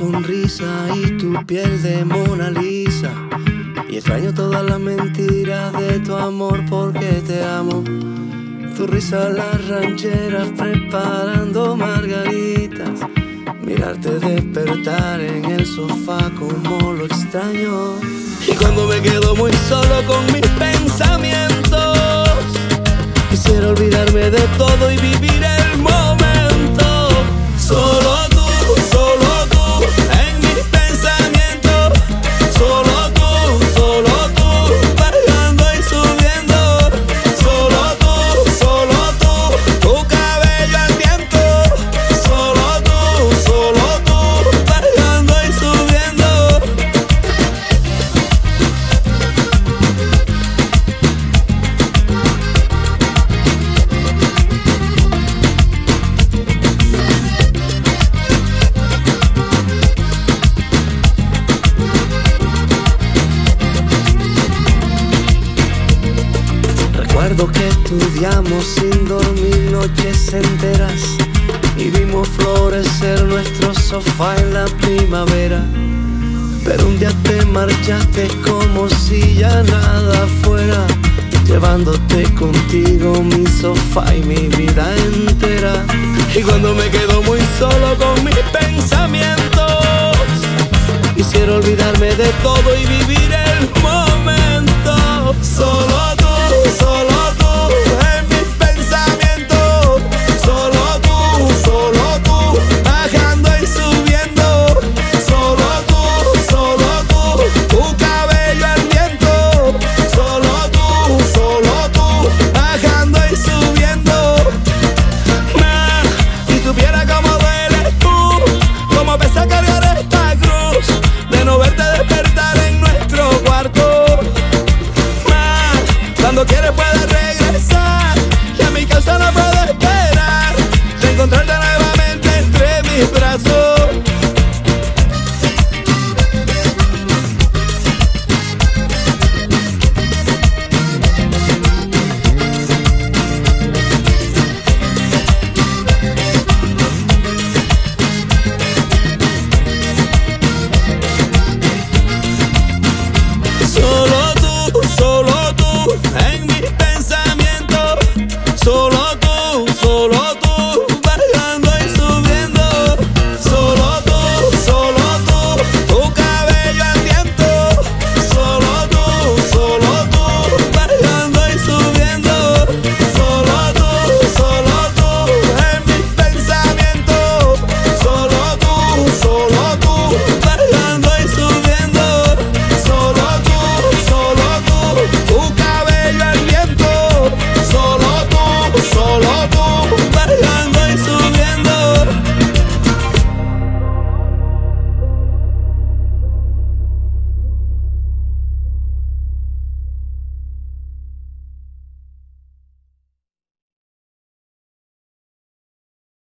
sonrisa y tu piel de Mona Lisa. Y extraño todas las mentiras de tu amor porque te amo. Tu risa, las rancheras preparando margaritas. Mirarte despertar en el sofá como lo extraño. Y cuando me quedo muy solo con mis pensamientos, quisiera olvidarme de todo y vivir el momento. Solo tú en mis pensamientos. Solo tú, bajando y subiendo. Solo tú, tu cabello al viento. Solo tú, bajando y subiendo. Recuerdo que estudiamos sin dormir noches enteras y vimos florecer nuestro sofá en la primavera. Pero un día te marchaste como si ya nada fuera, llevándote contigo mi sofá y mi vida entera. Y cuando me quedo muy solo con mis pensamientos, quisiera olvidarme de todo y vivir el momento. Solo tú en mis pensamientos. Solo tú, bajando y subiendo. Solo tú, tu cabello al viento. Solo tú, bajando y subiendo. Si supiera cómo dueles tú, cómo pesa cargar esta cruz, de no verte despertar en nuestro cuarto. Cuando quieres puedes regresar, y a mi casa no puedo esperar, de encontrarte nuevamente entre mis brazos. Solo tú, en mis pensamientos. Solo tú, bajando y subiendo. Solo tú, tu cabello al viento. Solo tú, bajando y subiendo. Solo tú, en mis pensamientos. Solo tú, bajando y subiendo. Solo tú, tu cabello al viento. Solo tú,